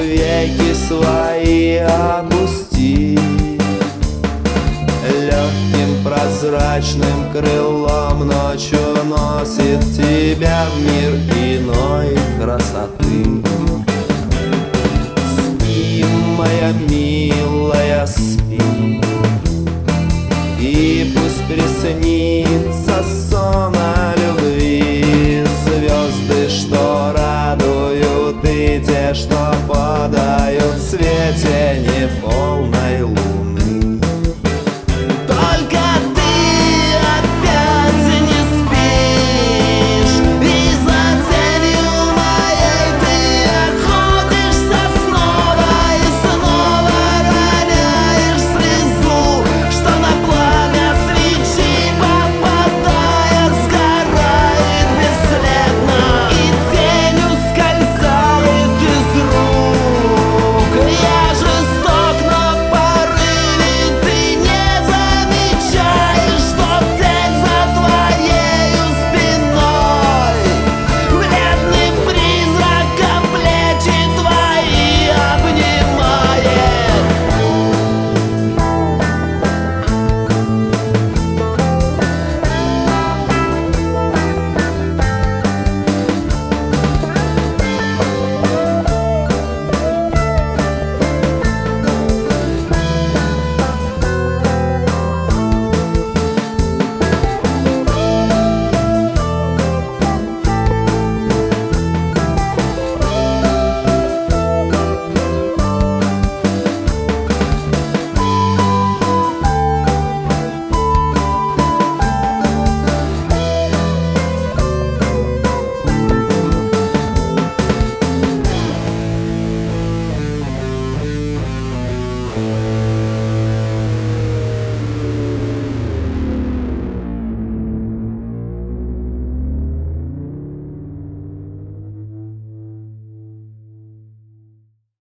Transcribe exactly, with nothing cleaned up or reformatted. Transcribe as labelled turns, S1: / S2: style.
S1: веки свои опусти. Легким прозрачным крылом ночью носит тебя в мир иной красоты. Спи, моя милая, спи, и пусть приснится сон о любви. Звезды, что радуют, и те, что подают в свете неполной